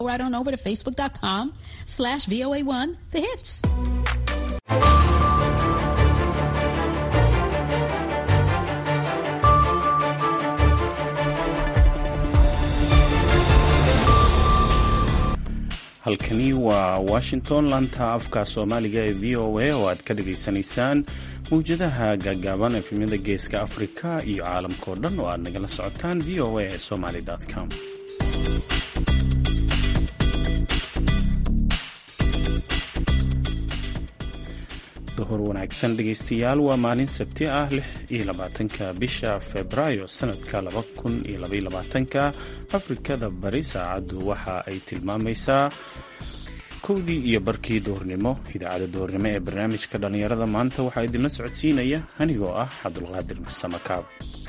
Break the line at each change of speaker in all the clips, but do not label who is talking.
Right on over to facebook.com/VOA1 The Hits.
halkani waa Washington, laanta afka Soomaaliga ee VOA oo aad ka dhageysanaysaan mawjadaha gaagaaban ee efemyada geeska Afrika iyo caalamka oo dhan oo aad nagala socotaan voasomali.com. duhur wanaagsan dhegeystayaal, waa maalin sabti ah 26 bisha Febraayo sanadka 2022. Afrikada bari saacadu waxa ay tilmaamaysaa 1:00 duhurnimo. Idaacada duhurnimo ee barnaamijka dhalinyarada maanta waxaa idinla socodsiinaya anigoo ah Cabdulqaadir Maxsamakaab.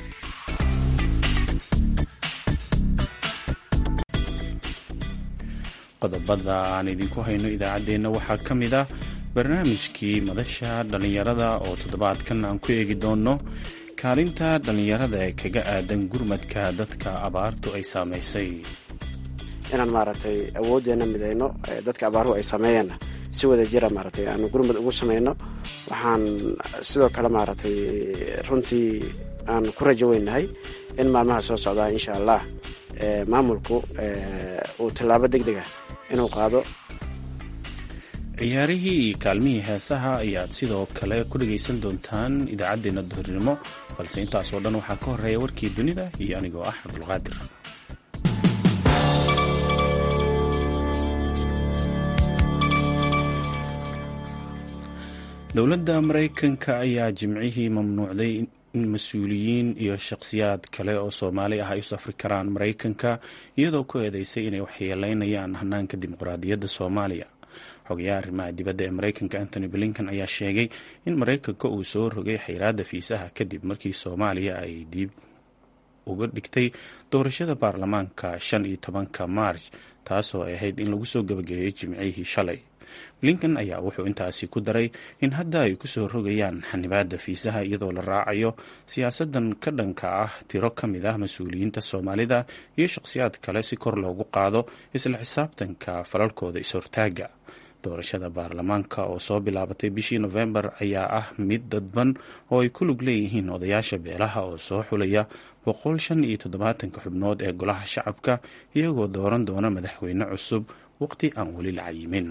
qodobada aan idinku hayno idaacadeena waxaa ka mid ah barnaamijkii madasha dhalinyarada oo toddobaadkan aan ku eegi doono kaalinta dhalinyarada ee kaga aadan gurmadka dadka abaartu ay saamaysay.
inaan maaragtay awooddeena midayno dadka abaaruhu ay sameeyeenna si wada jira maaragtay aanu gurmad ugu samayno. waxaan sidoo kale maaragtay runtii aan ku rajo weynahay in maalmaha soo socdaa insha allah maamulku uu tallaabo degdega inuu qaado.
ciyaarihii iyo kaalmihii heesaha ayaad sidoo kale ku dhagaysan doontaan idaacadeena duhurnimo, balse intaasoo dhan waxaa ka horeeya warkii dunida iyo anigoo ah Cabdulqaadir. dowladda Maraykanka ayaa jimcihii mamnuucday in mas-uuliyiin iyo shakhsiyaad kale oo Soomaali ah ay u safri karaan Maraykanka, iyadoo ku eedeysay inay waxyeeleynayaan hanaanka dimuqraadiyadda Soomaaliya. xogayaha arrimaha dibadda ee Maraykanka Anthony Blinken ayaa sheegay in Maraykanka uu soo rogay xayiraadda fiisaha kadib markii Soomaaliya ay dib uga dhigtay doorashada baarlamaanka 15 Maarch, taasoo ay ahayd in lagu soo gabagabeeyay jimcihii shalay. Blinken ayaa wuxuu intaasi ku daray in hadda ay ku soo rogayaan xanibaadda fiisaha iyadoo la raacayo siyaasadan ka dhanka ah tiro ka mid ah mas-uuliyiinta Soomaalida iyo shakhsiyaad kale si kor loogu qaado isla xisaabtanka falalkooda is-hortaaga. doorashada baarlamaanka oo soo bilaabatay bishii November ayaa ah mid dadban oo ay ku lug leeyihiin odayaasha beelaha oo soo xulaya 175 xubnood ee golaha shacabka, iyagoo dooran doona madaxweyne cusub waqti aan weli la cayimin.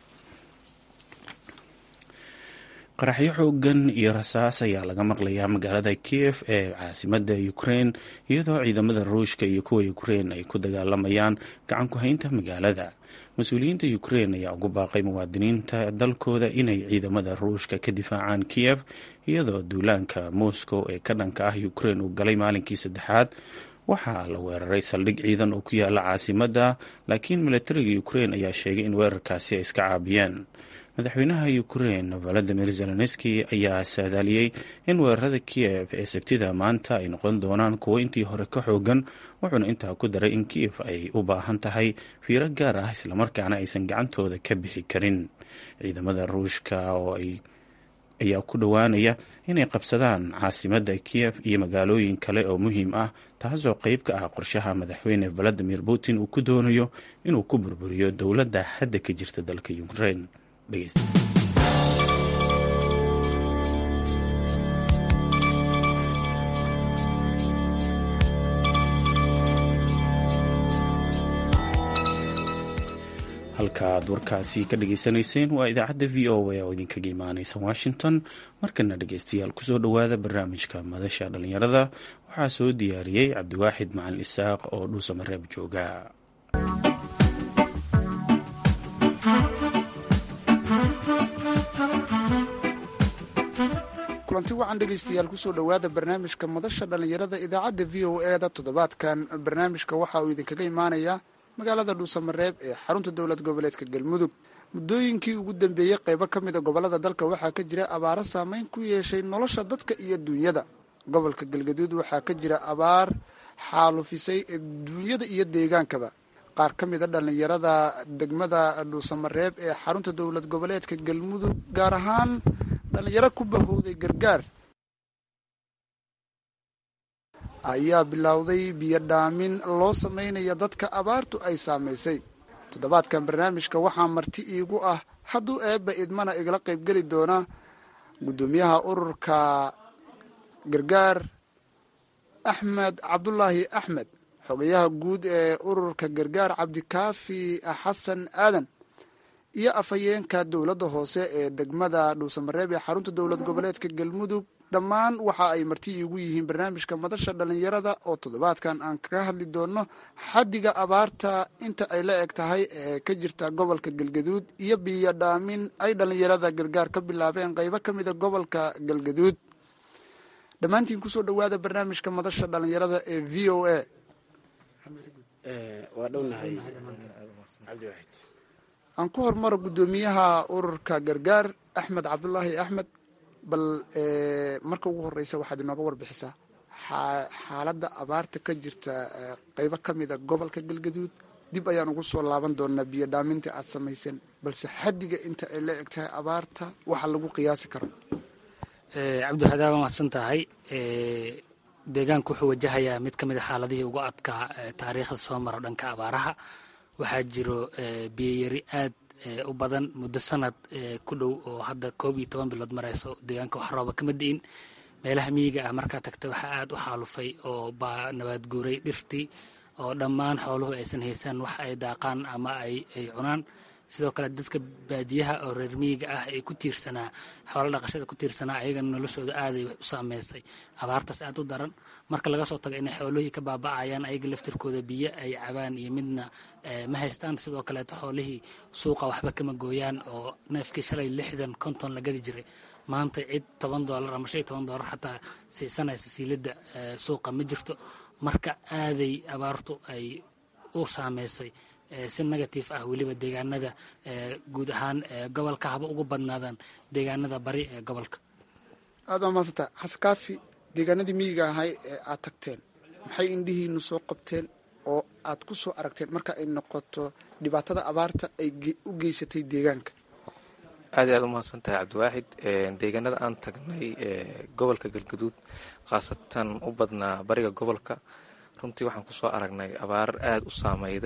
qaraxyo xoogan iyo rasaas ayaa laga maqlayaa magaalada Kiev ee caasimadda Ukraine, iyadoo ciidamada Ruushka iyo kuwa Ukraine ay ku dagaalamayaan gacan ku haynta magaalada. mas-uuliyiinta Ukraine ayaa ugu baaqay muwaadiniinta dalkooda inay ciidamada Ruushka ka difaacaan Kiev, iyadoo duulaanka Moscow ee ka dhanka ah Ukraine uu galay maalinkii saddexaad. waxaa la weeraray saldhig ciidan oo ku yaala caasimadda, laakiin militariga Ukraine ayaa sheegay in weerarkaasi ay iska caabiyeen. madaxweynaha Ukraine Volodymyr Zelensky ayaa saadaaliyey in weerarada Kiev ee sabtida maanta ay noqon doonaan kuwo intii hore ka xoogan, wuxuuna intaa ku daray in Kiev ay u baahan tahay fiiro gaar ah islamarkaana aysan gacantooda ka bixi karin. ciidamada Ruushka ayaa ku dhowaanaya inay qabsadaan caasimadda Kiev iyo magaalooyin kale oo muhiim ah, taasoo qayb ka ah qorshaha madaxweyne Vladimir Putin uu ku doonayo inuu ku burburiyo dowladda hadda ka jirta dalka Ukraine. halkaaad warkaasi ka dhageysanayseen waa idaacadda VOA oo idinkaga imaanaysa Washington. markana dhegeystayaal kusoo dhowaada barnaamijka madasha dhalinyarada. waxaa soo diyaariyey Cabdiwaaxid Macalin Isaaq oo Dhuusamareeb jooga.
kulanti wacan dhegeystayaal kusoo dhowaada barnaamijka madasha dhalinyarada idaacadda VOA da. toddobaadkan barnaamijka waxa uu idinkaga imaanayaa magaalada Dhuusamareeb ee xarunta dowlad goboleedka Galmudug. muddooyinkii ugu dambeeyey qaybo ka mid a gobolada dalka waxaa ka jira abaaro saameyn ku yeeshay nolosha dadka iyo duunyada. gobolka Galgaduud waxaa ka jira abaar xaalufisay duunyada iyo deegaankaba. qaar ka mid a dhalinyarada degmada Dhuusamareeb ee xarunta dowlad goboleedka Galmudug, gaar ahaan dhalinyaro ku bahowday gargaar, ayaa bilowday biyo dhaamin loo sameynaya dadka abaartu ay saamaysay. toddobaadkan barnaamijka waxaa marti iigu ah hadduu eebba idmana igala qaybgeli doona guddoomiyaha ururka gargaar axmed cabdulaahi axmed, xogayaha guud ee ururka gargaar cabdikaafi xasan aadan, iyo afhayeenka dowladda hoose ee degmada dhuusamareeb ee xarunta dowlad goboleedka galmudug. dhammaan waxa ay marti iigu yihiin barnaamijka madasha dhallinyarada oo toddobaadkan aan kaga hadli doono xaddiga abaarta inta ay la eg tahay ee ka jirta gobolka galgaduud iyo biyo dhaamin ay dhallinyarada gargaar ka bilaabeen qaybo ka mida gobolka galgaduud. dhammaantiin kusoo dhowaada barnaamijka madasha dhallinyarada ee v o a.
waa dhownahay
aan ku hormaro guddoomiyaha ururka gargaar axmed cabdulaahi axmed, bal marka ugu horeysa waxaad inooga warbixisaa xaaladda abaarta ka jirta qaybo ka mida gobolka galgaduud. dib ayaan ugu soo laaban doonaa biyo dhaaminta aad samayseen, balse xaddiga inta ay la eg tahay abaarta waxa lagu qiyaasi karo.
cabdiwaxaad waa mahadsan tahay. deegaanku wuxuu wajahayaa mid ka mid a xaaladihii ugu adkaa taariikhda soo maro dhanka abaaraha. waxaa jiro biyoyari aad u badan muddo sanad ku dhow oo hadda 11 bilood marayso deegaanka wax rooba kama di'in. meelaha miyiga ah markaa tagta waxaa aad u xaalufay oo baa nabaad guuray dhirtii oo dhammaan xooluhu aysan haysan wax ay daaqaan ama ay cunaan. sidoo kale dadka baadiyaha oo reer miyiga ah ay ku tiirsanaa xoolo dhaqashada ku tiirsanaa ayagana noloshooda aaday wax u saameysay abaartaas aad u daran. marka laga soo tago inay xoolihii ka baaba'ayaan ayaga laftirkooda biyo ay cabaan iyo midna ma haystaan. sidoo kaleeto xoolihii suuqa waxba kama gooyaan oo neefkii shalay 60-50 la gadi jiray maanta cid $10 ama $15 xataa siisanaysa siilada suuqa ma jirto. marka aaday abaartu ay u saameysay si negative ah weliba deegaanada guud ahaan gobolka haba ugu badnaadaan deegaanada bari ee gobolka.
aad waa mahadsanta xasan kaafi. deegaanadii miyiga ahay ee aad tagteen maxay indhihiinu soo qabteen oo aad ku soo aragteen marka ay noqoto dhibaatada abaarta ay u geysatay deegaanka?
aad iyo aad u mahadsan tahay cabdiwaaxid. deegaanada aan tagnay gobolka galgaduud khaasatan u badnaa bariga gobolka runtii waxaan ku soo aragnay abaar aad u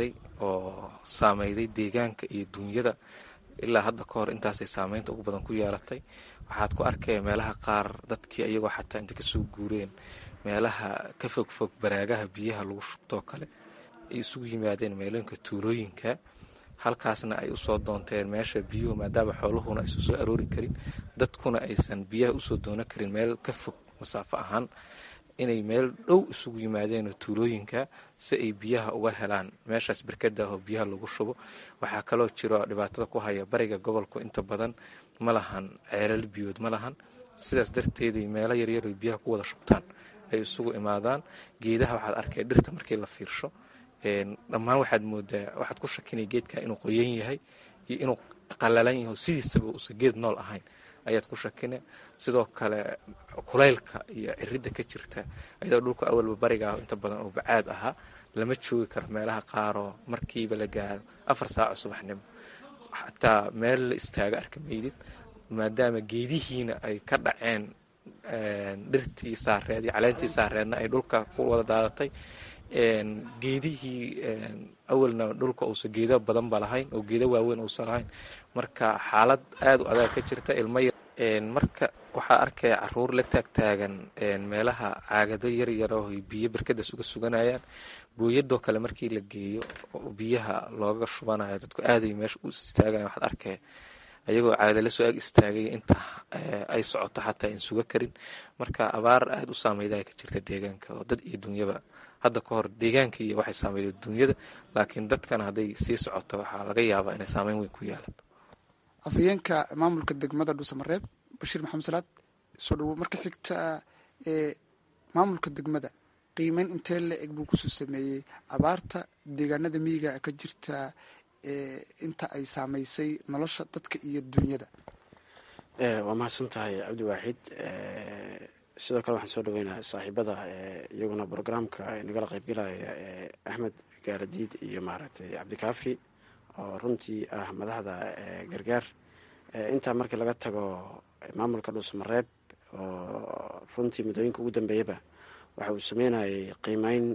saameyday deegaanka iyo duunyada. ilaa hadda ka hor intaasay saameynta ugu badan ku yeelatay. waxaad ku arkaya meelaha qaar dadkii ayagoo xataa inta kasoo guureen meelaha ka fogfog baraagaha biyaha lagu shubtoo kale ay isugu yimaadeen meelooyinka tuulooyinka, halkaasna ay usoo doonteen meesha biyuhu maadaama xooluhuna aysan soo aroori karin, dadkuna aysan biyaha usoo doonan karin meel ka fog masaafo ahaan, inay meel dhow isugu yimaadeen tuulooyinka si ay biyaha uga helaan meeshaas berkada oo biyaha lagu shubo. waxaa kaloo jiro dhibaatada ku haya bariga gobolku inta badan ma lahan ceelal biyood ma lahan, sidaas darteeday meelo yaryar oo biyaha ku wada shubtaan ay isugu imaadaan. geedaha waxaad arkay dhirta markii la fiirsho dhammaan waxaad ku shakinay geedka inuu qoyan yahay iyo inuu qalalan yahay sidiisaba uusan geed nool ahayn ayaad ku shakine. sidoo kale kulaylka iyo ciridda ka jirta ayadoo dhulka awalba bariga inta badan oo bacaad ahaa lama joogi karo meelaha qaaroo markiiba la gaaro 4 saaco subaxnimo xataa meel la istaaga arkameydid maadaama geedihiina ay ka dhaceen dhirtii saareed iyo caleentii saareedna ay dhulka ku wada daadatay. geedihii awalna dhulka uusan geedo badan ba lahayn oo geedo waaweyn uusan lahayn, marka xaalad aad u adag ka jirta. ilmo marka waxaa arkaya caruur la taagtaagan meelaha caagado yaryar oo biyo berkadas uga suganayaan. booyadoo kale markii la geeyo biyaha looga shubanayo dadku aaday meesha u istaagayan. waxaad arkaya ayagoo caada la soo ag istaagay inta ay socoto xataa in suga karin. marka abaar aad u saameyda ka jirta deegaanka oo dad iyo dunyaba. hadda ka hor deegaanka iyo waxay saameeyay dunyada, laakiin dadkana hadday sii socoto waxaa laga yaabaa inay saameyn weyn ku yeelato.
afhayeenka maamulka degmada dhuusamareeb bashiir maxamed salaad, soo dhawo. marka xigta maamulka degmada qiimeyn intee la eg buu kusoo sameeyey abaarta deegaanada miyiga ka jirta inta ay saameysay nolosha dadka iyo dunyada?
waa mahadsan tahay cabdiwaaxid. sidoo kale waxaan soo dhaweynaa saaxiibada iyaguna brograamka nagala qaybgelaya axmed gaaradiid iyo maaragtay cabdikaafi oo runtii ah madaxda gargaar. intaa markii laga tago maamulka dhuusamareeb oo runtii muddooyinka ugu dambeeyaba waxa uu sameynayay qiimeyn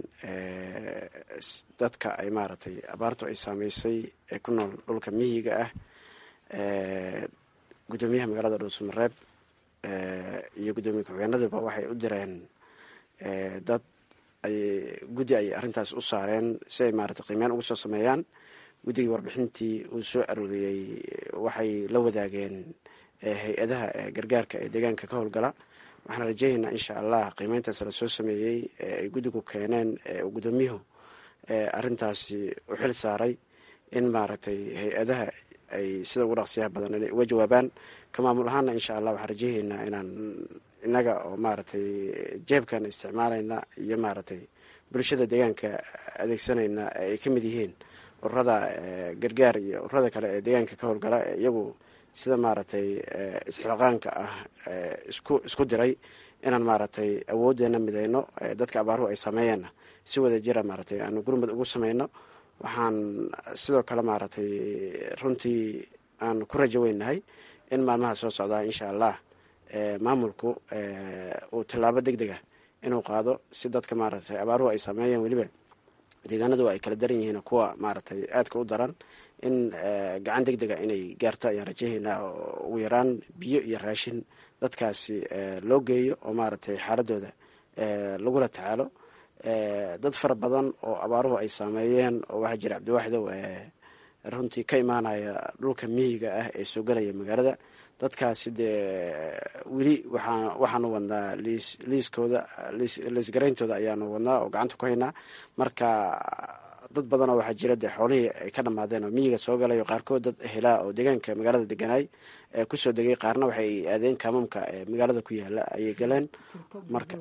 dadka ay maaragtay abaartu ay saameysay ee ku nool dhulka miyiga ah. Guddoomiyaha magaalada dhuusamareeb iyo guddoomiye ku-xigeenaduba waxay u direen dad guddi ay arrintaas u saareen si ay maaragtay qiimeyn ugu soo sameeyaan. guddigii warbixintii uu soo arooriyey waxay la wadaageen hay-adaha gargaarka ee deegaanka ka howlgala. waxaan rajaynaynaa insha allah qiimeyntaas la soo sameeyey ay guddigu keeneen uu guddoomiyuhu arrintaasi u xil saaray in maaragtay hay-adaha ay sida ugu dhaqsiyaha badan inay uga jawaabaan. ka maamul ahaana insha allah waxaan rajaynaynaa inaan innaga oo maaragtay jeebkan isticmaalayna iyo maaragtay bulshada deegaanka adeegsanayna ay ka mid yihiin ururada gargaar iyo ururada kale ee deegaanka ka howlgala iyagu sida maaragtay isxilqaanka ah isku diray inaan maaragtay awooddeena midayno dadka abaaruhu ay sameeyeenna si wada jira maaragtay aanu gurmad ugu sameyno. waxaan sidoo kale maaragtay runtii aan ku rajo weynahay in maalmaha soo socdaa insha allah maamulku uu tallaabo deg deg ah inuu qaado si dadka maaragtay abaaruhu ay sameeyeen weliba deegaanadu ay kala daran yihiin kuwa maaragtay aadka u daran in gacan deg dega inay gaarto ayaan rajahaynaa oo ugu yaraan biyo iyo raashin dadkaasi loo geeyo oo maaragtay xaaladooda lagula tacaalo. dad fara badan oo abaaruhu ay saameeyeen oo waxaa jira cabdiwaaxidow runtii ka imaanaya dhulka miyiga ah ee soo gelaya magaalada. dadkaasi dee weli waxaanu wadnaa liiskooda liisgarayntooda ayaanu wadnaa oo gacanta ku haynaa. marka dad badanoo waxaa jira dee xoolihii ay ka dhammaadeen oo miyiga soo galayo qaarkood dad helaa oo deegaanka magaalada deganaay kusoo degay, qaarna waxay aadeen kaamamka magaalada ku yaala ayay galeen. marka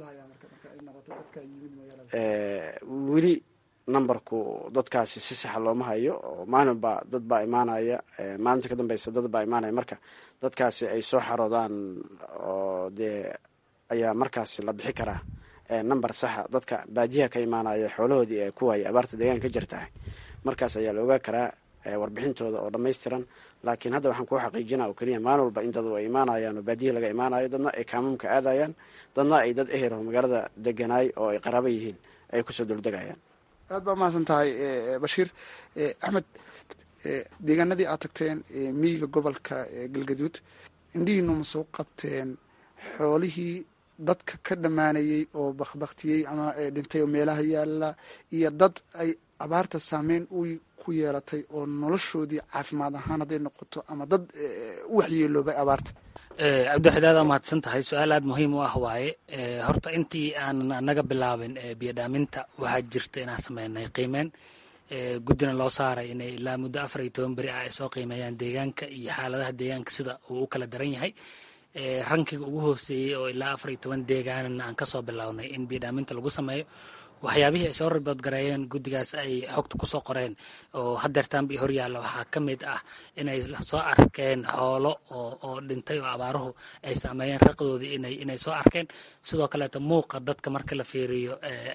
weli numberku dadkaasi si saxa looma hayo oo maalinba dad baa imaanaya, maalinta ka dambeysa dad baa imaanaya. marka dadkaasi ay soo xaroodaan oo dee ayaa markaasi la bixi karaa number saxa dadka baadiyaha ka imaanaya xoolahoodii ee kuwaay abaarta deegaanka ka jirta markaas ayaa la ogaa karaa warbixintooda oo dhammaystiran. laakiin hadda waxaan kuu xaqiijina oo keliya maalin walba in dad ay imaanayaan oo baadiyaha laga imaanayo, dadna ay kaamamka aadayaan, dadna ay dad eher oo magaalada deganaay oo ay qaraabo yihiin ay kusoo duldegayaan.
aad baa mahadsan tahay bashiir. axmed, deegaanadii aad tagteen miyiga gobolka galgaduud, indhihiinu ma soo qabteen xoolihii dadka ka dhammaanayey oo bakbaktiyey ama dhintay oo meelaha yaalla, iyo dad ay abaarta saameyn u ku yeelatay oo noloshoodii caafimaad ahaan hadday noqoto ama dad u waxyeeloobay abaarta?
cabdiwaxid, aad aa mahadsan tahay. su-aal aad muhiim u ah waaye. horta intii aanan anaga bilaabin biyodhaaminta waxaa jirta inaan sameynay qiimeyn guddina loo saaray inay ilaa muddo 14 beri ah ay soo qiimeeyaan deegaanka iyo xaaladaha deegaanka sida uu u kala daran yahay. rankiga ugu hooseeyey oo ilaa 14 deegaanana aan kasoo bilownay in biyodhaaminta lagu sameeyo. waxyaabihii ay soo riboodgareeyeen guddigaas ay xogta kusoo qoreen oo hadeertaanba hor yaalla waxaa ka mid ah inay soo arkeen xoolo oo dhintay oo abaaruhu ay saameeyeen raqdoodii inay soo arkeen. sidoo kaleeto muuqa dadka marka la fiiriyo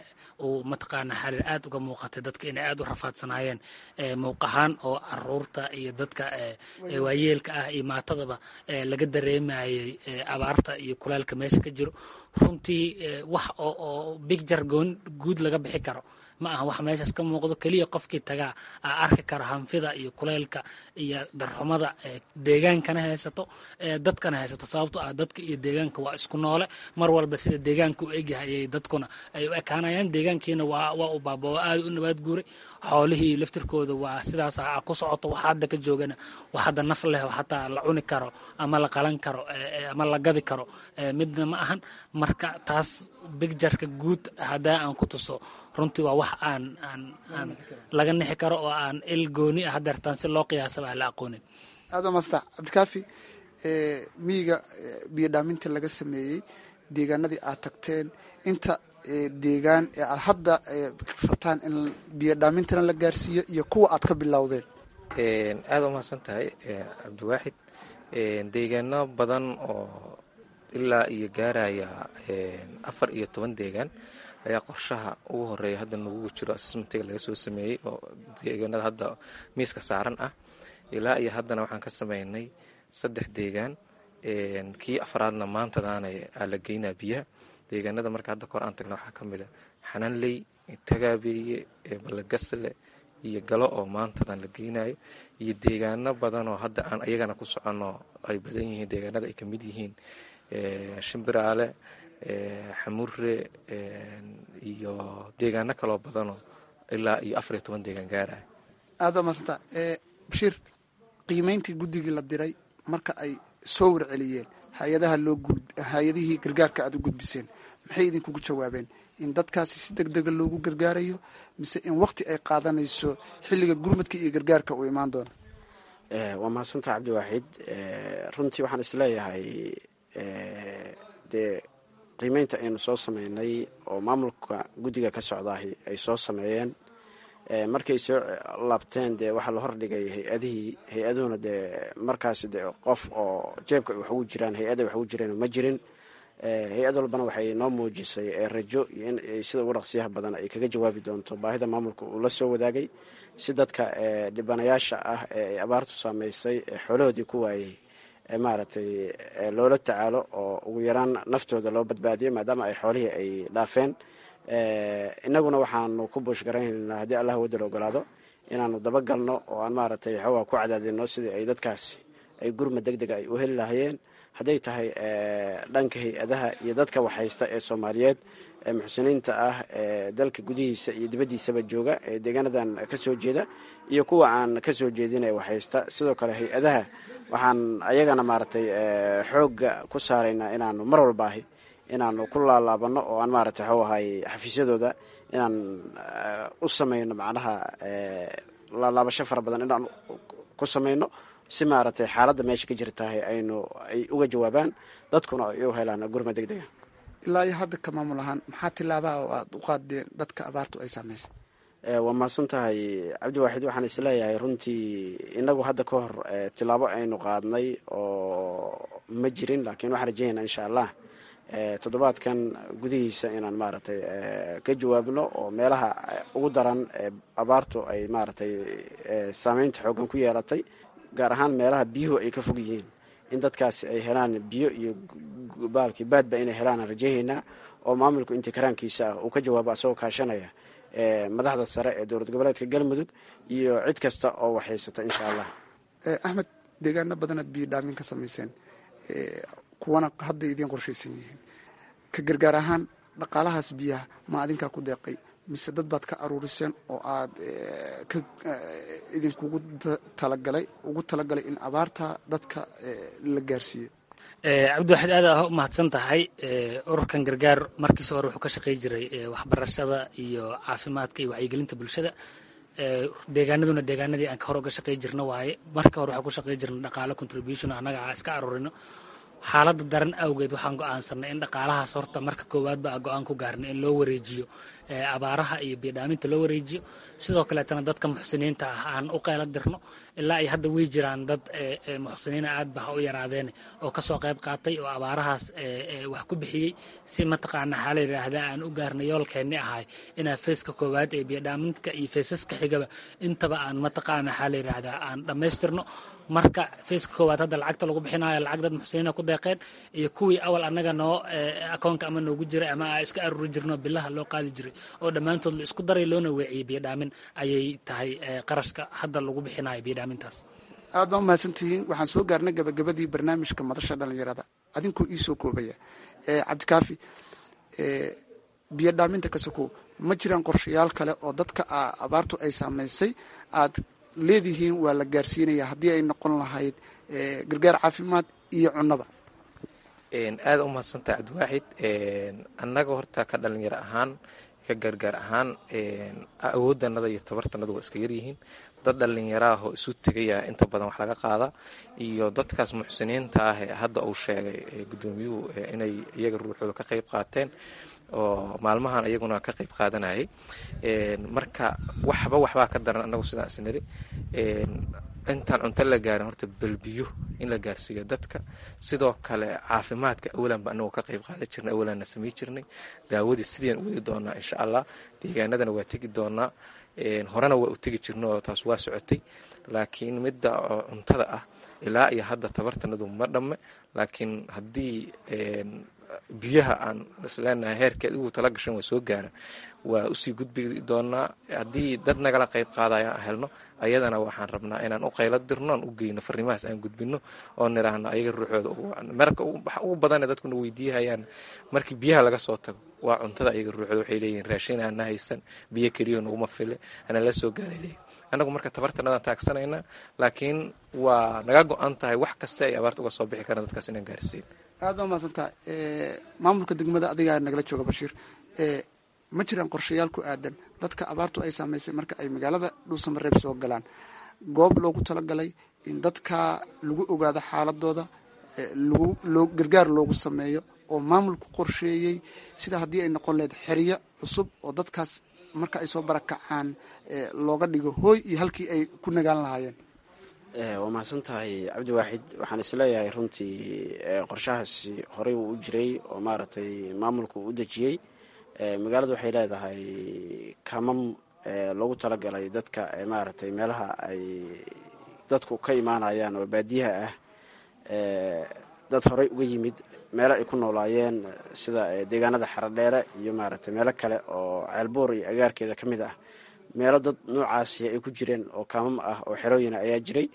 uu mataqaana xariir aad uga muuqatay dadka inay aad u rafaadsanaayeen muuqahaan oo caruurta iyo dadka waayeelka ah iyo maatadaba laga dareemayay abaarta iyo kulaalka meesha ka jiro. runtii wax oo bigjar guud laga bixi karo ma aha wax meeshaas ka muuqdo. keliya qofkii tagaa aa arki karo hanfida iyo kuleylka iyo darxumada deegaankana haysato dadkana haysato. sababto ah dadka iyo deegaanka waa isku noole, mar walba sida deegaanka u egyahay ayay dadkuna ay u ekaanayaan. deegaankiina waa u baabao aad u nabaad guuray. xoolihii laftirkooda waa sidaas ku socoto. wax hadda ka joogana wax hadda naf leh oo xataa la cuni karo ama la qalan karo ama la gadi karo midna ma ahan. marka taas bigjarka guud haddaa aan ku tuso runtii waa wax aan laga nixi karo oo aan il gooni ah hadeertaan si loo qiyaasaba aan la aqoonin.
aad waa mastax. cabdikaafi, miyiga biyodhaaminta laga sameeyey deegaanadii aad tagteen, inta deegaan ee aad hadda rabtaan in biyodhaamintana la gaarsiiyo iyo kuwa aad ka bilowdeen?
aada umahadsan tahay cabdiwaaxid. deegaano badan oo ilaa iyo gaaraya 14 deegaan ayaa qorshaha ugu horeeya hadda nagu jiro assessmentiga laga soo sameeyey oo deegaanada hadda miiska saaran ah. ilaa iyo haddana waxaan ka sameynay 3 deegaan, kii afraadna maantadaana la geynaa biyaha. deegaanada marka hadda kahor aan tagna waxaa ka mid a xananley, tagaabeeye, balagasle iyo galo oo maantadan la geynayo, iyo deegaano badanoo hadda aan ayagana ku soconno ay badan yihiin. deegaanada ay ka mid yihiin shimbiraale, xamure iyo deegaano kaloo badanoo ilaa iyo 14 deegaan gaarah.
aada maasanta bashiir, qiimeyntii guddigii la diray marka ay soo warceliyeen hay-adihii gargaarka aada u gudbiseen, maxay idinkugu jawaabeen? in dadkaasi si deg dega loogu gargaarayo, mise in waqti ay qaadanayso xilliga gurmadka iyo gargaarka uu imaan doono?
waa mahadsantaha cabdiwaaxid. runtii waxaan isleeyahay dee qiimeynta aynu soo sameynay oo maamulka guddiga ka socdaahi ay soo sameeyeen, markay soo laabteen dee waxaa la hordhigay hay-aduhuna dee markaas dee qof oo jeebka wax ugu jiraan, hay-ada wax ugu jireen ma jirin. hay-ad walbana waxay noo muujisay rajo iyo in sida ugu dhaqsiyaha badan ay kaga jawaabi doonto baahida maamulka uu la soo wadaagay, si dadka dhibanayaasha ah ee ay abaartu saameysay xoolahoodii ku waayey maaragtay loola tacaalo oo ugu yaraan naftooda loo badbaadiyo maadaama ay xoolihii ay dhaafeen. innaguna waxaanu ku buushgaraynaynaa haddii allah wadala ogolaado inaanu dabagalno oo aan maaragtay xoogaa ku cadaadino sidii ay dadkaasi ay gurma deg dega ay u heli lahayeen, hadday tahay dhanka hay-adaha iyo dadka waxhaysta ee soomaaliyeed ee muxsiniinta ah ee dalka gudihiisa iyo dibaddiisaba jooga ee deegaanadan ka soo jeeda iyo kuwa aan ka soo jeedin ee waxhaysta. sidoo kale hay-adaha waxaan ayagana maaragtay xoogga ku saaraynaa inaanu mar walbaahi inaanu ku laalaabano oo aan maaragtay waxuu ahay xafiisyadooda inaan u samayno macnaha laalaabasho fara badan inaan ku samayno, si maaragtay xaaladda meesha ka jirtahay ay uga jawaabaan, dadkuna ay u helaan gurma deg dega.
ilaa iyo hadda ka maamul ahaan maxaa tilaabaha oo aada u qaadeen dadka abaartu ay saameysay?
waa mahadsan tahay cabdiwaaxid. waxaan isleeyahay runtii inagu hadda ka hor tilaabo aynu qaadnay oo ma jirin, laakiin waxaan rajaynaa insha allah toddobaadkan gudihiisa inaan maaragtay ka jawaabno oo meelaha ugu daran abaartu ay maaragtay saameynta xoogan ku yeelatay, gaar ahaan meelaha biyuhu ay ka fog yihiin, in dadkaasi ay helaan biyo iyo baalkii baadba inay helaan aan rajahaynaa, oo maamulku intikaraankiisa ah uu ka jawaabo asagoo kaashanaya madaxda sare ee dowlad goboleedka galmudug iyo cid kasta oo waxhaysata insha allah.
axmed, deegaano badanaad biyo dhaamin ka samayseen, kuwana hadday idiin qorshaysan yihiin. ka gargaar ahaan dhaqaalahaas biyaha ma adinkaa ku deeqay, mise dad baad ka aruuriseen oo aad idinkugu talagalay in abaarta dadka la gaarsiiyo?
cabdiwaxid aad u mahadsan tahay. ururkan gargaar markiisa hore wuxuu ka shaqey jiray waxbarashada iyo caafimaadka iyo wacyigelinta bulshada. deegaanaduna deegaanadii aan ka hor uga shaqey jirna waaye. marka hore waxaa ku shaqey jirna dhaqaalo contribution annaga iska aruurino. xaaladda daran awgeed waxaan go'aansanay in dhaqaalahaas horta marka koowaadba a go-aan ku gaarnay in loo wareejiyo abaaraha iyo biydhaaminta loo wareejiyo. sidoo kaleetana dadka muxsiniinta ah aan u qeyla dirno. ilaa ay hadda way jiraan dad muxsiniina aad ba ha u yaraadeen oo kasoo qayb qaatay oo abaarahaas wax ku bixiyey, si mataqaana waxaa la yidhaahdaa aan u gaarnay yoolkeenni ahay inaa feeska koowaad ee biydhaaminka iyo feesaska xigaba intaba aan mataqaana waxaa la yidhaahdaa aan dhammaystirno. marka feeska koowaad hadda lacagta lagu bixinayo lacag dad muxsiniina ku deeqeen, iyo kuwii awal annaga noo akoonka ama noogu jiray ama iska aruuri jirno bilaha loo qaadi jiray oo dhammaantood la isku daray loona weeciyey biydhaamin ayay tahay qarashka hadda lagu bixinayo biydhaamintaas.
aad baa umahadsantihiin. waxaan soo gaarnay gabagabadii barnaamijka madasha dhalinyarada, adinkoo iisoo koobaya. cabdikaafi, biyodhaaminta ka sokow ma jiraan qorshayaal kale oo dadka abaartu ay saameysay aad leedihiin waa la gaarsiinaya haddii ay noqon lahayd gargaar caafimaad iyo cunnaba?
aada u mahadsantaha cabdiwaaxid. annaga horta ka dhalinyaro ahaan ka gargaar ahaan awooddanada iyo tabartanada waa iska yaryihiin. dad dhalinyaraahoo isu tegaya inta badan wax laga qaada, iyo dadkaas muxsiniinta ah ee hadda uu sheegay guddoomiyuhu inay iyaga ruuxooda ka qayb qaateen oo maalmahan iyaguna ka qayb qaadanayay. marka waxbaa ka daran annagu sidaan isniri intaan cunto la gaarin horta balbiyo in la gaarsiiyo dadka. sidoo kale caafimaadka awalanba anagoo ka qayb qaadan jirnay, awalanna samey jirnay. daawadii sidaan u wadi doonaa insha allah. deegaanadana waa tegi doonaa, horena waa u tegi jirna oo taas waa socotay. laakiin midda cuntada ah ilaa iyo hadda tabartanadu ma dhamme. laakiin haddii biyaha aan isleenahay heerkeed ugu tala gashan waa soo gaara waa usii gudbi doonaa haddii dad nagala qayb qaadaya aan helno ayadana waxaan rabnaa inaan u qayla dirno aan u geyno fariimahaas aan gudbino oo niraahno ayaga ruuxooda marka waxa ugu badane dadkuna weydiihayaan markii biyaha laga soo tago waa cuntada ayaga ruuxooda waxay leeyihin raashin aana haysan biyo keliyo naguma file ana la soo gaaray leeyihin annagu marka tabartanadaan taagsanaynaa laakiin waa naga go-an tahay wax kasta ay abaarta uga soo bixi karaan dadkaas inaan gaarsiin
aad baa mahadsantaha maamulka degmada adigaa nagala jooga Bashiir ma jiraan qorshayaal ku aadan dadka abaartu ay saamaysay marka ay magaalada Dhuusamareeb soo galaan goob loogu talagalay in dadka lagu ogaado xaaladooda loo gargaar loogu sameeyo oo maamulku qorsheeyay sida haddii ay noqon lahayd xeriyo cusub oo dadkaas marka ay soo barakacaan looga dhigo hooy iyo halkii ay ku nagaan lahaayeen
waa mahadsan tahay cabdiwaaxid waxaan isleeyahay runtii qorshahaasi horey uu u jiray oo maaragtay maamulku u dejiyey magaaladu waxay leedahay kamam loogu talagalay dadka maaragtay meelaha ay dadku ka imaanayaan oo baadiyaha ah dad horey uga yimid meelo ay ku noolaayeen sida deegaanada Xaradheere iyo maaragtay meelo kale oo Ceelbuur iyo agaarkeeda ka mid ah meelo dad noocaasi ay ku jireen oo kamam ah oo xerooyin ayaa jiray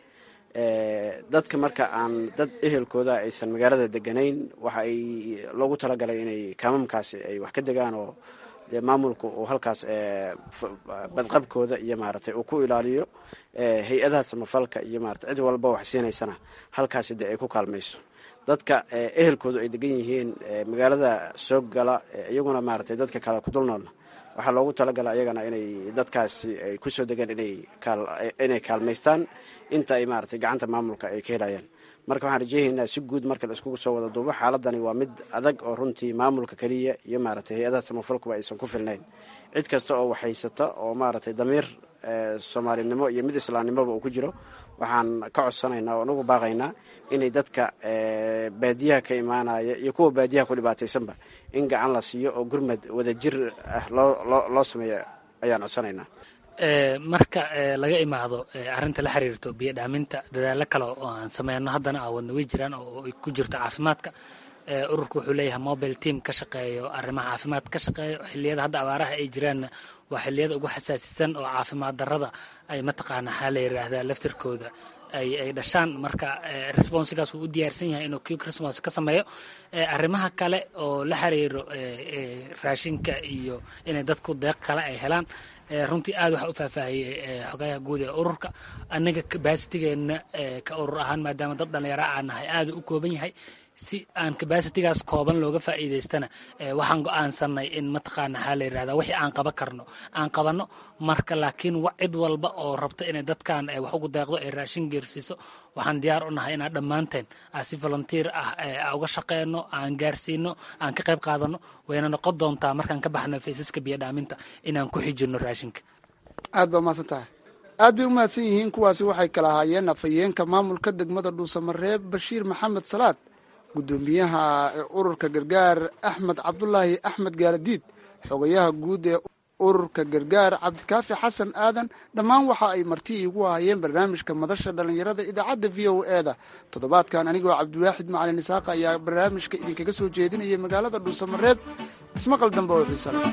dadka marka aan dad ehelkooda aysan magaalada deganayn waxa ay loogu talagalay inay kamamkaasi ay wax ka degaan oo maamulku uu halkaas badqabkooda iyo maaragtay uu ku ilaaliyo hay-adaha samafalka iyo maaragtay cid walba wax siinaysana halkaasi ay ku kaalmayso dadka ehelkoodu ay degan yihiin magaalada soo gala iyaguna maaragtay dadka kale ku dulnoolna waxaa loogu talagalay ayagana inay dadkaasi ay ku soo degaan inay kaalmaystaan inta ay maaragtay gacanta maamulka ay ka helayaan marka waxaan rajeynaynaa si guud marka la iskugu soo wada duubo xaaladani waa mid adag oo runtii maamulka keliya iyo maaragtay hay-adaha samafalkuba aysan ku filnayn cid kasta oo waxhaysata oo maaragtay damiir soomaalinimo iyo mid islaamnimoba uu ku jiro waxaan ka codsanaynaa oo anugu baaqaynaa inay dadka baadiyaha ka imaanaya iyo kuwa baadiyaha ku dhibaataysanba in gacan la siiyo oo gurmad wadajir ah loo sameeyo ayaan codsanaynaa
marka laga imaado arrinta la xiriirto biyo dhaaminta dadaalo kale oo aan sameyno haddana aawadna way jiraan oo ay ku jirto caafimaadka ururku wuxuu leeyahay mobile team ka shaqeeyo arrimaha caafimaad ka shaqeeyo xilliyada hadda abaaraha ay jiraanna waa xilliyada ugu xasaasisan oo caafimaad darrada ay mataqaana xaa la yiraahdaa laftirkooda ay dhashaan marka responsigaas uu u diyaarsan yahay inuu quick response ka sameeyo arrimaha kale oo la xiriiro raashinka iyo inay dadku deeq kale ay helaan runtii aad waxa u faahfaahiyey xogayaha guud ee ururka annaga kabasitigeena ka urur ahaan maadaama dad dhalinyaro aan nahay aad u kooban yahay si aan kabasitigaas kooban looga faa'iidaystana waxaan go'aansanay in mataqaana waxaa la yidhahdaa wixii aan qaban karno aan qabanno marka laakiin cid walba oo rabta inay dadkan wax ugu deeqdo ay raashin geersiiso waxaan diyaar u nahay inaan dhammaanteen si volunteer ah uga shaqeyno aan gaarsiino aan ka qayb qaadano wayna noqon doontaa markaan ka baxno faysaska biyo dhaaminta inaan ku xijino raashinka
aad baa mahadsan tahay aad bay u mahadsan yihiin kuwaasi waxay kala ahaayeen afhayeenka maamulka degmada Dhuusamareeb Bashiir Maxamed Salaad gudoomiyaha ururka gargaar Axmed Cabdullaahi Axmed Gaaladiid xogayaha guud ee ururka gargaar Cabdikaafi Xasan Aadan dhammaan waxa ay marti igu hayeen barnaamijka madasha dhalinyarada idaacadda VOA-da toddobaadkan anigoo Cabdiwaaxid Macalin Isaaq ayaa barnaamijka idinkaga soo jeedinayay magaalada Dhuusamareeb ismaqal dambe oo xiiso leh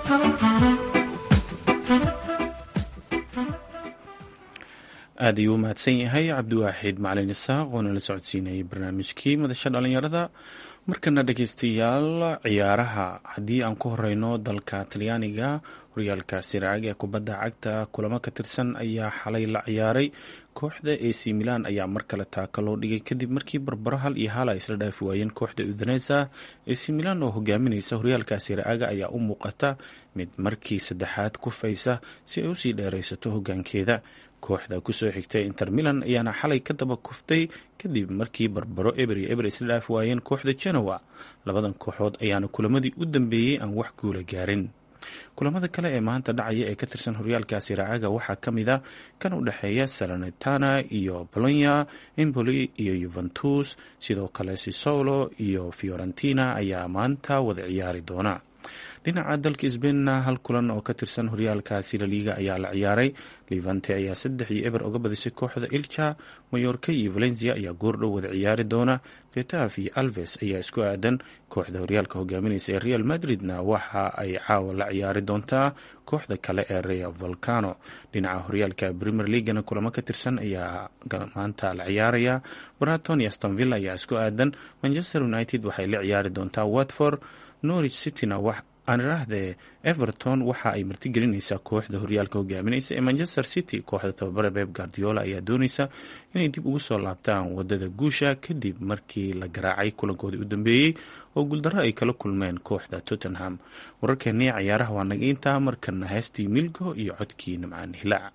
aad ayuu u mahadsan yahay cabdiwaaxid macalin isaaq oo nala socodsiinayay barnaamijkii madasha dhalinyarada markana dhegeystayaal ciyaaraha haddii aan ku horeyno dalka talyaaniga horyaalka siraag ee kubadda cagta kulamo ka tirsan ayaa xalay la ciyaaray kooxda AC Milan ayaa mar kale taaka loo dhigay kadib markii barbaro 1-1 ay isla dhaafi waayeen kooxda Udinese. AC Milan oo hogaaminaysa horyaalka siraaga ayaa u muuqata mid markii saddexaad ku faysa si ay usii dheeraysato hogaankeeda. kooxda kusoo xigtay Inter Milan ayaana xalay ka daba kuftay kadib markii barbaro eber isla dhaafi waayeen kooxda Genoa. labadan kooxood ayaana kulamadii u dambeeyey aan wax guula gaarin. kulamada kale ee maanta dhacaya ee ka tirsan horyaalka siraaga waxaa ka mid ah kan u dhexeeya Salernitana iyo Bologna, Empoli iyo Juventus, sidoo kale Sassuolo iyo Fiorentina ayaa maanta wada ciyaari doona. dhinaca dalka sbainna hal kulan oo ka tirsan horyaalkaasi laliiga ayaa la ciyaaray. levante ayaa 3-0 uga badisay kooxda ilcha. mayorka iyo valencia ayaa goordhow wada ciyaari doona. getaaf iyo alves ayaa isku aadan. kooxda horyaalka hogaaminaysa ee real madridna waxa ay caawa la ciyaari doontaa kooxda kale ee real volcano. dhinaca horyaalka premier leaguena kulamo ka tirsan ayaa maanta la ciyaaraya. braton iyo aston villa ayaa isku aadan. manchester united waxay la ciyaari doontaa watford. norwich cityna aanirahdee everton waxa ay martigelinaysaa kooxda horyaalka hogaaminaysa ee manchester city. kooxda tababare Pep Guardiola ayaa doonaysa inay dib ugu soo laabtaan wadada guusha kadib markii la garaacay kulankoodii u dambeeyey oo guuldarro ay kala kulmeen kooxda Tottenham. wararkeennii ciyaaraha waa naga intaa, markana heestii milgo iyo codkii nimcaan hilaac.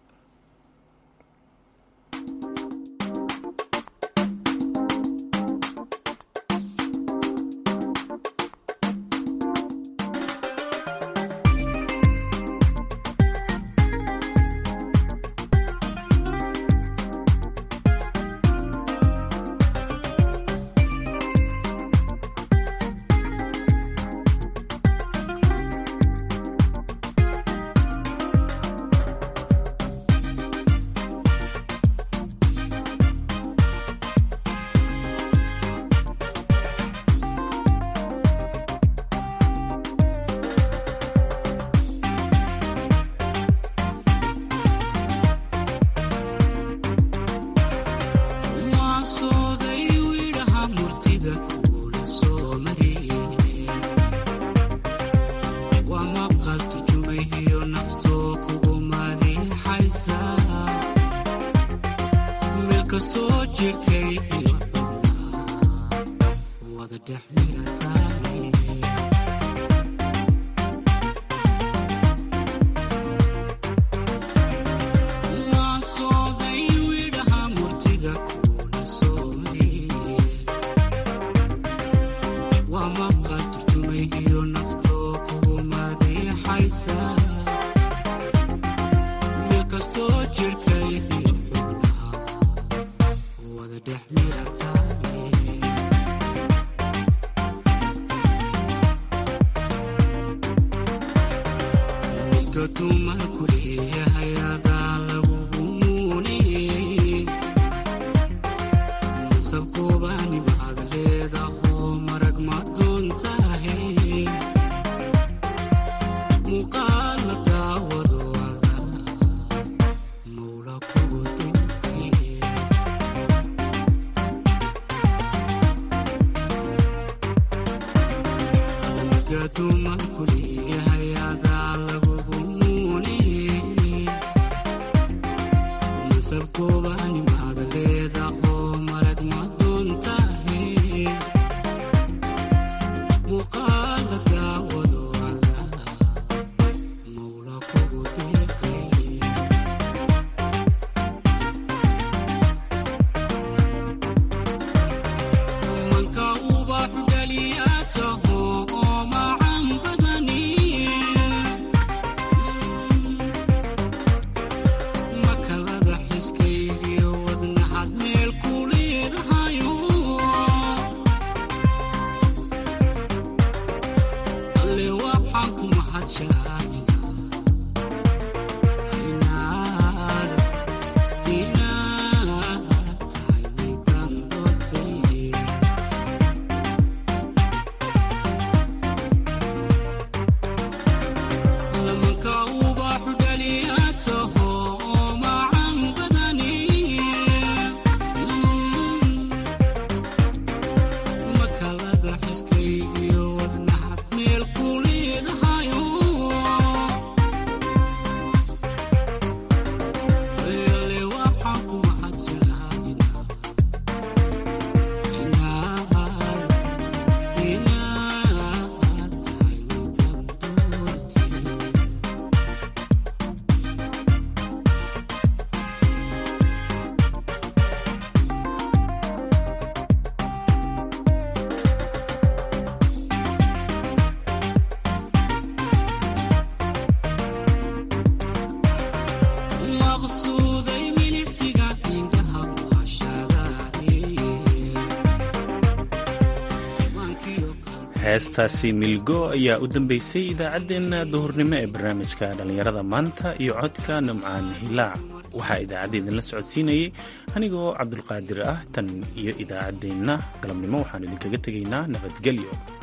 heestaasi milgo ayaa u dambeysay idaacaddeenna duhurnimo ee barnaamijka dhallinyarada maanta iyo codka nimcaan hilaac. waxaa idaacadda idinla socodsiinayay anigoo cabdulqaadir ah. tan iyo idaacaddeenna galabnimo waxaan idinkaga tegaynaa nabadgelyo.